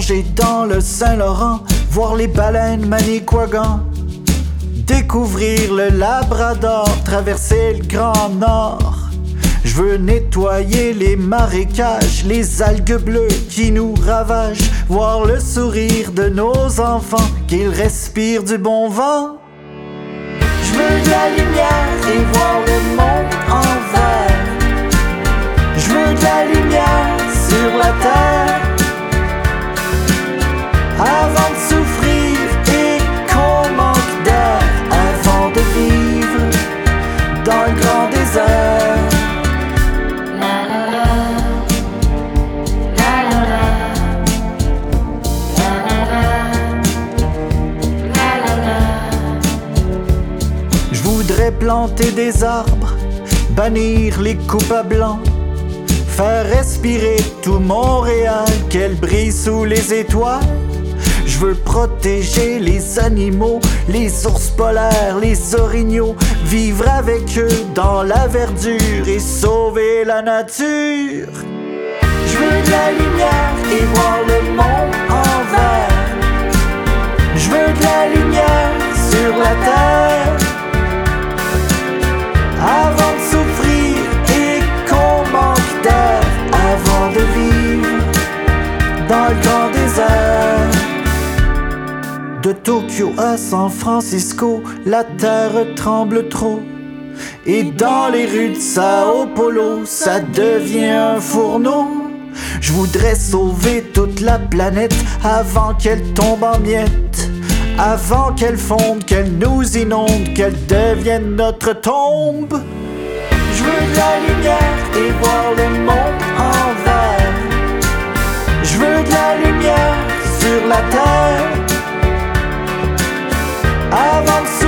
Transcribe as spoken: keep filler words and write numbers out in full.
Nager dans le Saint-Laurent, voir les baleines Manicouagan, découvrir le Labrador, traverser le Grand Nord. Je veux nettoyer les marécages, les algues bleues qui nous ravagent, voir le sourire de nos enfants, qu'ils respirent du bon vent. Je veux de la lumière et voir le monde en vert. Je veux de la lumière sur la terre, avant de souffrir et qu'on manque d'air, avant de vivre dans le grand désert. Je voudrais planter des arbres, bannir les coupes à blanc, faire respirer tout Montréal, qu'elle brille sous les étoiles. Je veux protéger les animaux, les ours polaires, les orignaux, vivre avec eux dans la verdure et sauver la nature. Je veux de la lumière et voir le monde en vert. Je veux de la lumière sur la terre, avant de souffrir et qu'on manque d'air, avant de vivre dans le grand désert. De Tokyo à San Francisco, la terre tremble trop. Et dans les rues de Sao Paulo, ça devient un fourneau. Je voudrais sauver toute la planète avant qu'elle tombe en miettes, avant qu'elle fonde, qu'elle nous inonde, qu'elle devienne notre tombe. Je veux de la lumière et voir le monde en vert. Je veux de la lumière sur la terre, avant de